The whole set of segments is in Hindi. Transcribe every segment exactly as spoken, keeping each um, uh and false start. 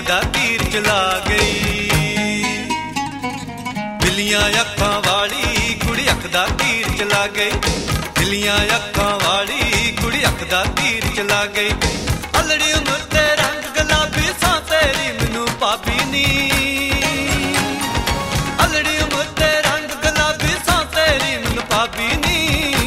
दा तीर चला गई। बिल्लियां अखां वाली कुड़ी अख दा तीर चला गई। बिल्लियां अखां वाली कुड़ी अख दा तीर चला गई। अलड़ी उमर ते रंग गुलाबी सा तेरी मैनू भाभी नी। अलड़ी उमर ते रंग गुलाबी सा तेरी मैनू भाभी नी।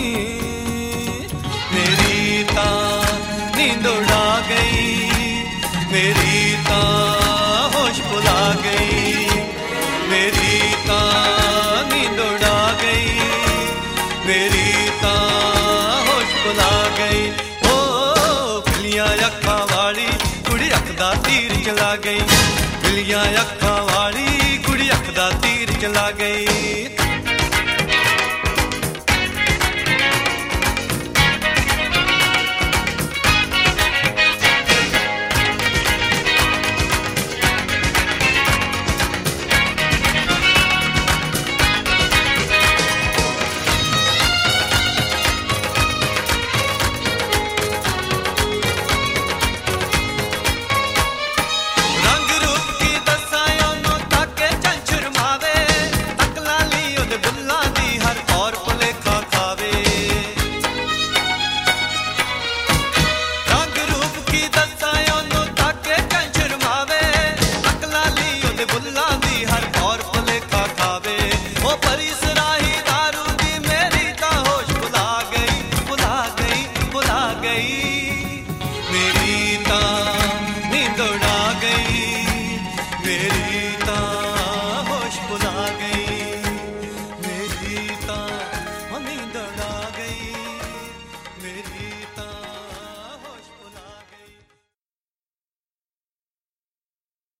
मेरी तां नींद उड़ा गई, मेरी तां होश भुला गई। मेरी तां नींद उड़ा गई, मेरी तां होश भुला गई। ओ बिल्लियां अखां वाली कुड़ी अख दा तीर चला गई। बिल्लियां अखां वाली कुड़ी अख दा तीर चला गई।